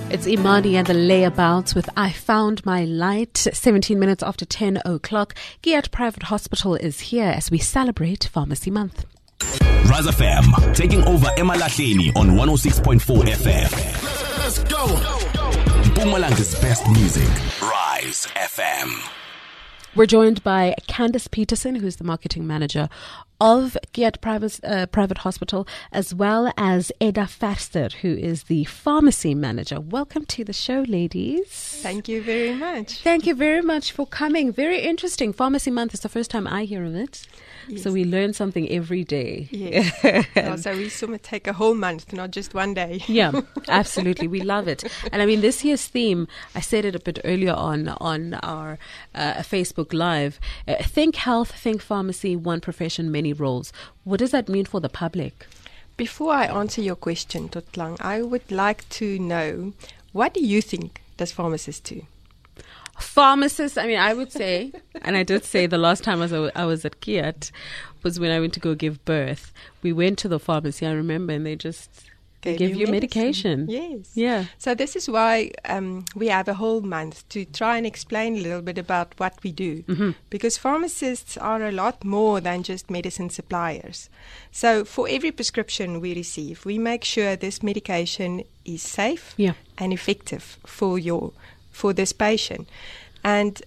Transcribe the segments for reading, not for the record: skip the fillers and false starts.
It's Imani and the Layabouts with I Found My Light. 17 minutes after 10 o'clock. Giat Private Hospital is here as we celebrate Pharmacy Month. Rise FM, taking over Emalahleni on 106.4 FM. Let's go. Mpumalanga's best music. Rise FM. We're joined by Candice Peterson, who's the marketing manager of Giat Private Hospital, as well as Eda Faster, who is the pharmacy manager. Welcome to the show, ladies. Thank you very much. Thank you very much for coming. Very interesting. Pharmacy Month is the first time I hear of it. Yes. So we learn something every day. Yes. So we sort of take a whole month, not just one day. Yeah, absolutely. We love it. And I mean, this year's theme, I said it a bit earlier on our Facebook Live. Think health, think pharmacy, one profession, many roles. What does that mean for the public? Before I answer your question, Totlang, I would like to know, what do you think does pharmacists do? Pharmacists, I mean, I would say, and I did say the last time I was at Giat was when I went to go give birth. We went to the pharmacy, I remember, and they just give you medication. Yes. Yeah. So this is why we have a whole month to try and explain a little bit about what we do. Mm-hmm. Because pharmacists are a lot more than just medicine suppliers. So for every prescription we receive, we make sure this medication is safe and effective for this patient. And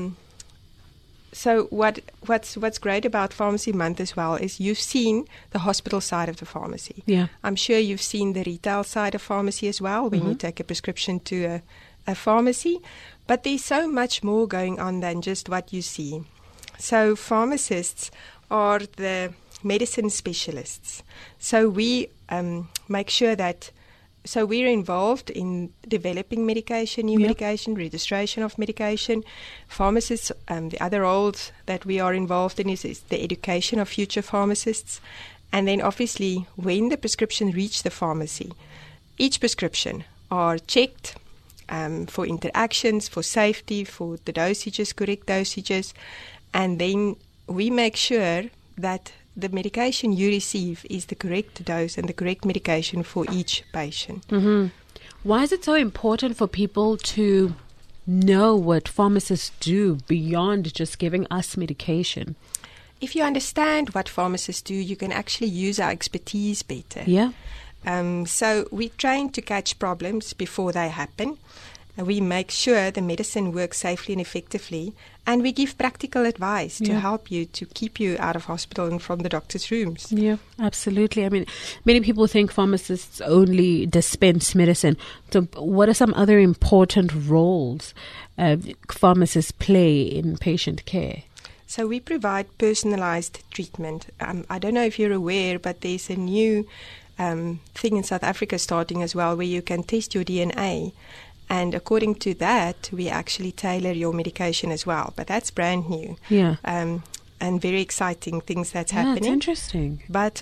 so what's great about Pharmacy Month as well is you've seen the hospital side of the pharmacy. Yeah. I'm sure you've seen the retail side of pharmacy as well when you take a prescription to a pharmacy. But there's so much more going on than just what you see. So pharmacists are the medicine specialists. So we make sure that So we're involved in developing medication, new medication, registration of medication. Pharmacists, the other roles that we are involved in is the education of future pharmacists. And then obviously when the prescription reach the pharmacy, each prescription are checked for interactions, for safety, for the dosages, correct dosages. And then we make sure that the medication you receive is the correct dose and the correct medication for each patient. Mm-hmm. Why is it so important for people to know what pharmacists do beyond just giving us medication? If you understand what pharmacists do, you can actually use our expertise better. Yeah. So we train to catch problems before they happen. We make sure the medicine works safely and effectively, and we give practical advice to help you, to keep you out of hospital and from the doctor's rooms. Yeah, absolutely. I mean, many people think pharmacists only dispense medicine. So what are some other important roles pharmacists play in patient care? So we provide personalized treatment. I don't know if you're aware, but there's a new thing in South Africa starting as well where you can test your DNA. And according to that, we actually tailor your medication as well. But that's brand new. Yeah. And very exciting things that's happening. That's interesting. But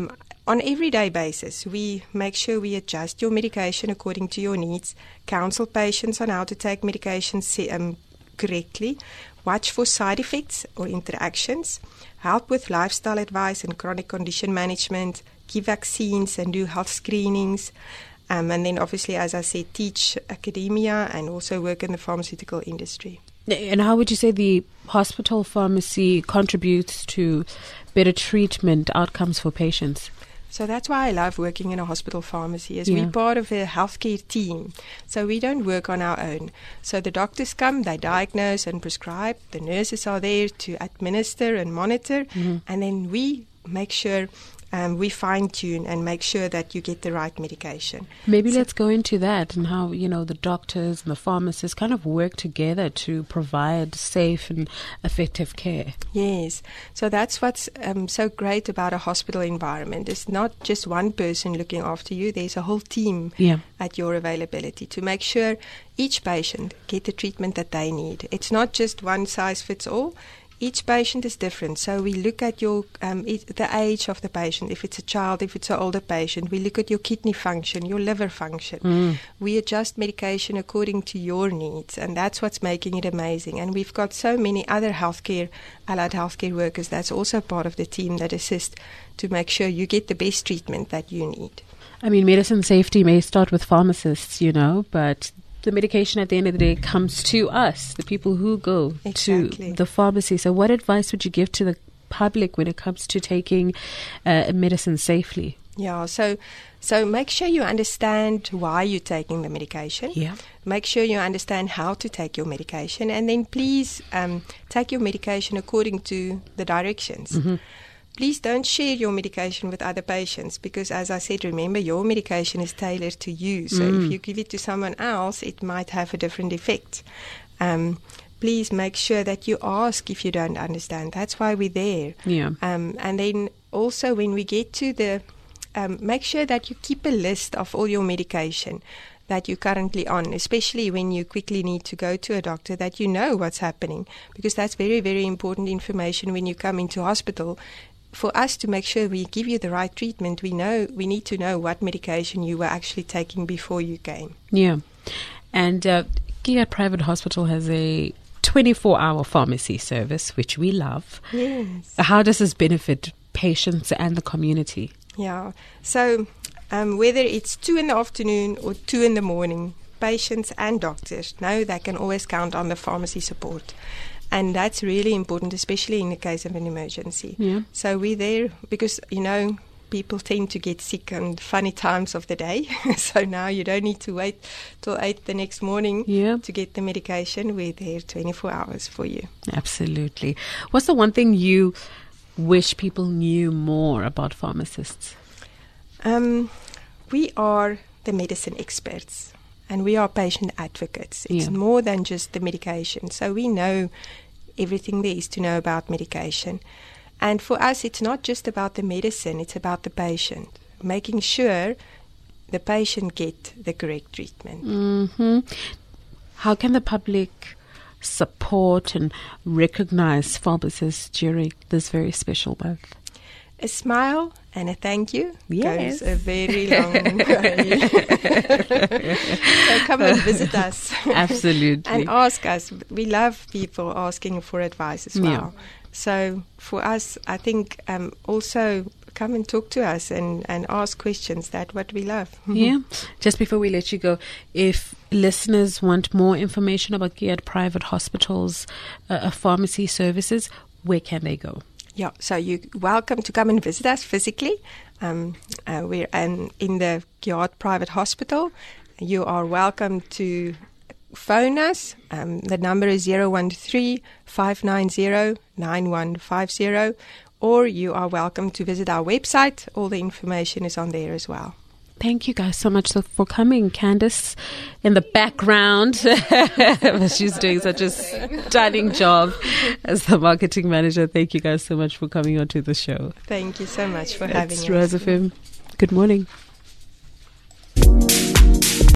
on everyday basis, we make sure we adjust your medication according to your needs, counsel patients on how to take medications correctly, watch for side effects or interactions, help with lifestyle advice and chronic condition management, give vaccines and do health screenings. And then obviously, as I said, teach academia and also work in the pharmaceutical industry. And how would you say the hospital pharmacy contributes to better treatment outcomes for patients? So that's why I love working in a hospital pharmacy, is we're part of a healthcare team. So we don't work on our own. So the doctors come, they diagnose and prescribe. The nurses are there to administer and monitor. And then we make sure we fine-tune and make sure that you get the right medication. Maybe let's go into that and how, the doctors and the pharmacists kind of work together to provide safe and effective care. Yes. So that's what's so great about a hospital environment. It's not just one person looking after you. There's a whole team at your availability to make sure each patient get the treatment that they need. It's not just one size fits all. Each patient is different, so we look at your the age of the patient. If it's a child, if it's an older patient, we look at your kidney function, your liver function. We adjust medication according to your needs, and that's what's making it amazing. And we've got so many other allied healthcare workers that's also part of the team that assist to make sure you get the best treatment that you need. I mean, medicine safety may start with pharmacists, but the medication at the end of the day comes to us, the people who go to the pharmacy. So what advice would you give to the public when it comes to taking medicine safely? Yeah, so make sure you understand why you're taking the medication. Yeah. Make sure you understand how to take your medication, and then please take your medication according to the directions. Mm-hmm. Please don't share your medication with other patients because, as I said, remember, your medication is tailored to you. So if you give it to someone else, it might have a different effect. Please make sure that you ask if you don't understand. That's why we're there. Yeah. And then also when we get to the... make sure that you keep a list of all your medication that you're currently on, especially when you quickly need to go to a doctor, that you know what's happening, because that's very, very important information when you come into hospital. For us to make sure we give you the right treatment, we need to know what medication you were actually taking before you came. Yeah. And Gilead Private Hospital has a 24-hour pharmacy service, which we love. Yes. How does this benefit patients and the community? Yeah. So whether it's 2 in the afternoon or 2 in the morning, patients and doctors know they can always count on the pharmacy support. And that's really important, especially in the case of an emergency. Yeah. So we're there because, people tend to get sick on funny times of the day. So now you don't need to wait till 8 the next morning to get the medication. We're there 24 hours for you. Absolutely. What's the one thing you wish people knew more about pharmacists? We are the medicine experts. And we are patient advocates. It's more than just the medication. So we know everything there is to know about medication. And for us, it's not just about the medicine, it's about the patient. Making sure the patient get the correct treatment. Mm-hmm. How can the public support and recognize pharmacists during this very special month? A smile and a thank you goes a very long way. So come and visit us. Absolutely. And ask us. We love people asking for advice as well. Yeah. So for us, I think also come and talk to us and ask questions. That's what we love. Yeah. Just before we let you go, if listeners want more information about Gilead Private Hospital's pharmacy services, where can they go? Yeah, so you're welcome to come and visit us physically. We're in the Gilead Private Hospital. You are welcome to phone us. The number is 013-590-9150. Or you are welcome to visit our website. All the information is on there as well. Thank you guys so much for coming. Candice in the background. She's doing such a stunning job as the marketing manager. Thank you guys so much for coming onto the show. Thank you so much for having us. Rise FM. Good morning.